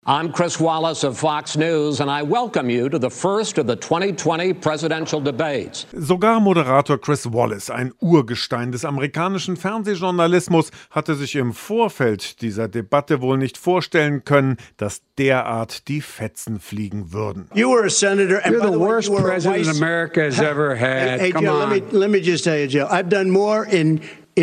I'm Chris Wallace of Fox News, and I welcome you to the first of the 2020 presidential debates. Sogar Moderator Chris Wallace, ein Urgestein des amerikanischen Fernsehjournalismus, hatte sich im Vorfeld dieser Debatte wohl nicht vorstellen können, dass derart die Fetzen fliegen würden. You were a senator, and you're the worst president America has ever had. Hey, Come Joe, on. let me just tell you, Joe, I've done more in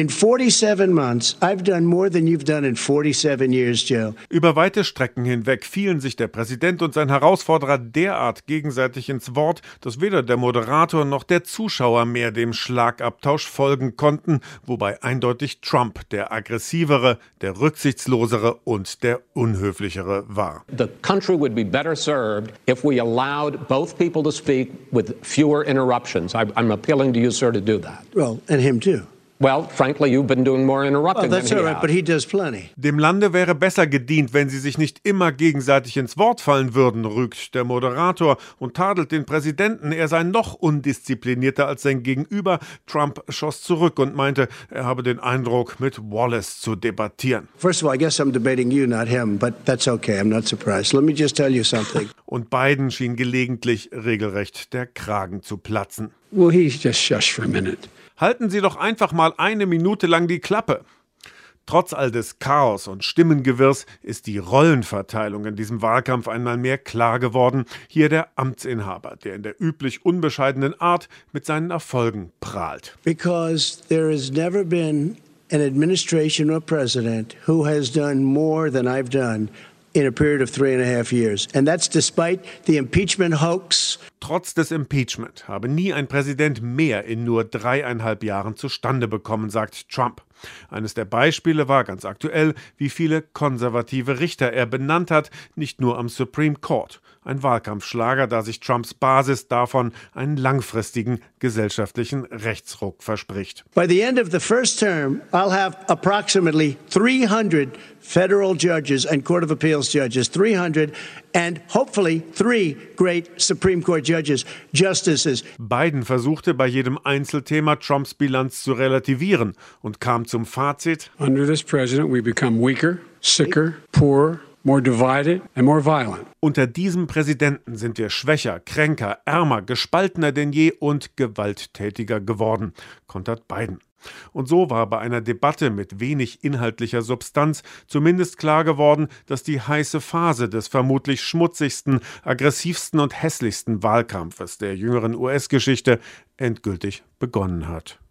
47 months. I've done more than you've done in 47 years, Joe. Über weite Strecken hinweg fielen sich der Präsident und sein Herausforderer derart gegenseitig ins Wort, dass weder der Moderator noch der Zuschauer mehr dem Schlagabtausch folgen konnten, wobei eindeutig Trump der aggressivere, der rücksichtslosere und der unhöflichere war. The country would be better served if we allowed both people to speak with fewer interruptions. I'm appealing to you, sir, to do that. Well, and him too. Well, frankly, you've been doing more interrupting That's than all he right, has. but he does plenty. Dem Lande wäre besser gedient, wenn sie sich nicht immer gegenseitig ins Wort fallen würden, rügt der Moderator und tadelt den Präsidenten. Er sei noch undisziplinierter als sein Gegenüber. Trump schoss zurück und meinte, er habe den Eindruck, mit Wallace zu debattieren. First of all, I guess I'm debating you, not him, but that's okay. I'm not surprised. Let me just tell you something. Und beiden schien gelegentlich regelrecht der Kragen zu platzen. Will he just shush for a minute? Halten Sie doch einfach mal eine Minute lang die Klappe. Trotz all des Chaos und Stimmengewirrs ist die Rollenverteilung in diesem Wahlkampf einmal mehr klar geworden. Hier der Amtsinhaber, der in der üblich unbescheidenen Art mit seinen Erfolgen prahlt. Because there has never been an administration or president who has done more than I've done in a period of 3.5 years. And that's despite the impeachment hoax. Trotz des Impeachment habe nie ein Präsident mehr in nur 3,5 Jahren zustande bekommen, sagt Trump. Eines der Beispiele war ganz aktuell, wie viele konservative Richter er benannt hat, nicht nur am Supreme Court. Ein Wahlkampfschlager, da sich Trumps Basis davon einen langfristigen gesellschaftlichen Rechtsruck verspricht. By the end of the first term, I'll have approximately 300 federal judges and Court of Appeals judges, 300, and hopefully 3 great Supreme Court judges, justices. Biden versuchte bei jedem Einzelthema Trumps Bilanz zu relativieren und kam zum Fazit: Under this president, we become weaker, sicker, poorer, more divided and more violent. Unter diesem Präsidenten sind wir schwächer, kränker, ärmer, gespaltener denn je und gewalttätiger geworden, kontert Biden. Und so war bei einer Debatte mit wenig inhaltlicher Substanz zumindest klar geworden, dass die heiße Phase des vermutlich schmutzigsten, aggressivsten und hässlichsten Wahlkampfes der jüngeren US-Geschichte endgültig begonnen hat.